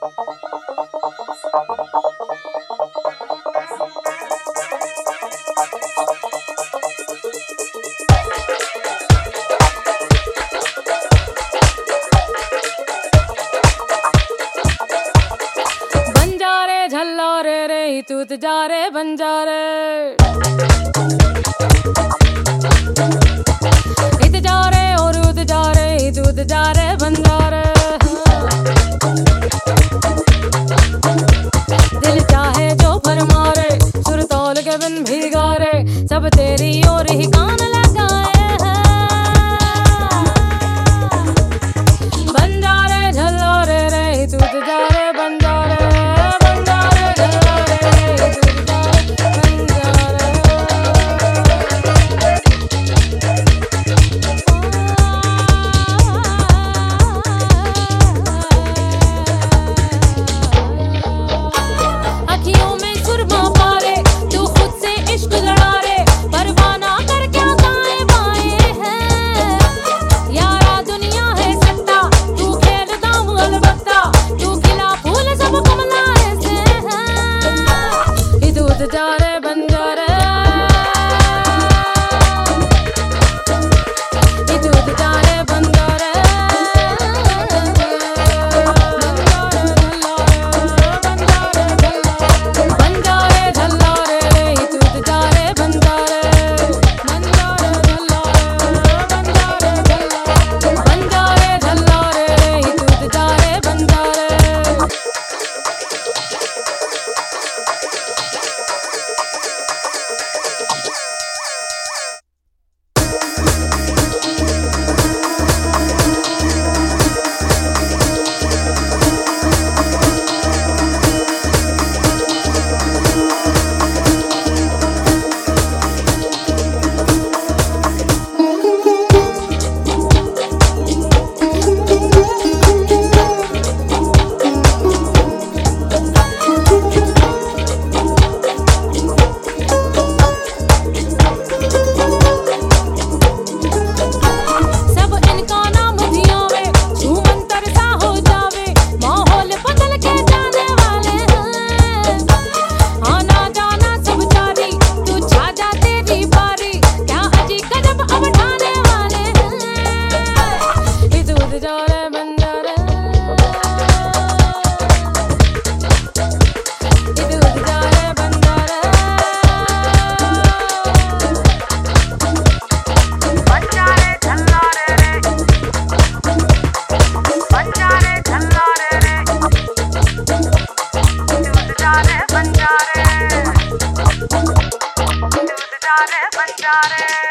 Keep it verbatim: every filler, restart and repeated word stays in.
झल्लारे रे तूत जा रे बंजारे इत जा रे और उत जा रे तूत जा रे बंजारे दिल चाहे जो फरमारे सुर तौल के बिन भीगा रे सब तेरी ओर ही कान लगाए हैं बंजारे झल्लारे रे तूत जा रे बंजारे बंजारे